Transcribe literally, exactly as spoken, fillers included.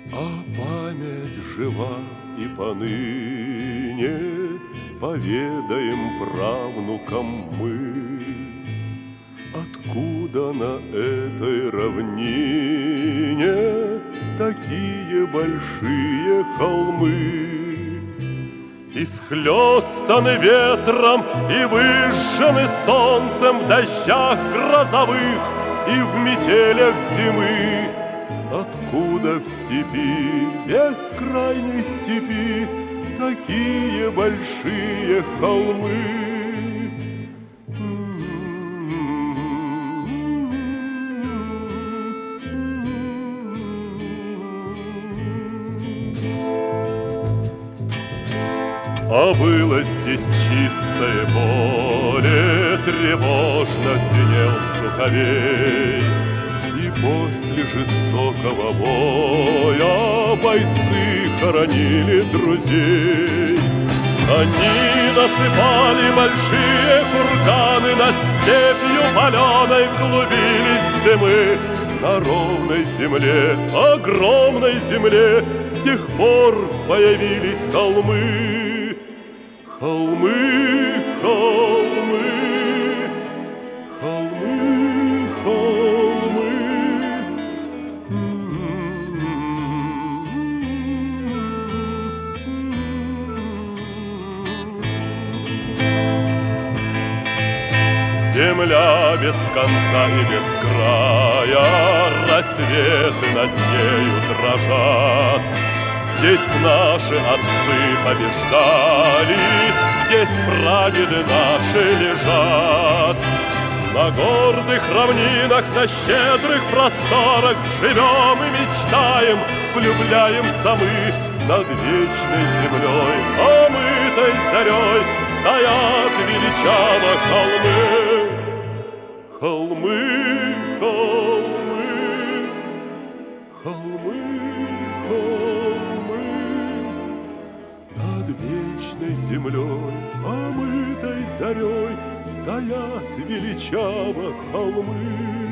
А память жива и поныне, поведаем правнукам мы, откуда на этой равнине такие большие холмы, исхлёстаны ветром и выжжены солнцем в дождях грозовых и в метелях зимы. Откуда в степи, бескрайней степи, такие большие холмы? А было здесь чистое поле, тревожно звенел суховей, и после жестокого боя бойцы хоронили друзей. Они насыпали большие курганы, над степью паленой клубились дымы. На ровной земле, огромной земле, с тех пор появились холмы. Холмы, холмы, холмы, холмы. Земля без конца и без края, рассветы над нею дрожат. Здесь наши отцы побеждали, здесь прадеды наши лежат. На гордых равнинах, на щедрых просторах живем и мечтаем, влюбляемся мы. Над вечной землей, омытой зарей, стоят величаво холмы. Холмы, холмы, холмы, холмы. Над вечной землей, омытой зарей, стоят величаво холмы.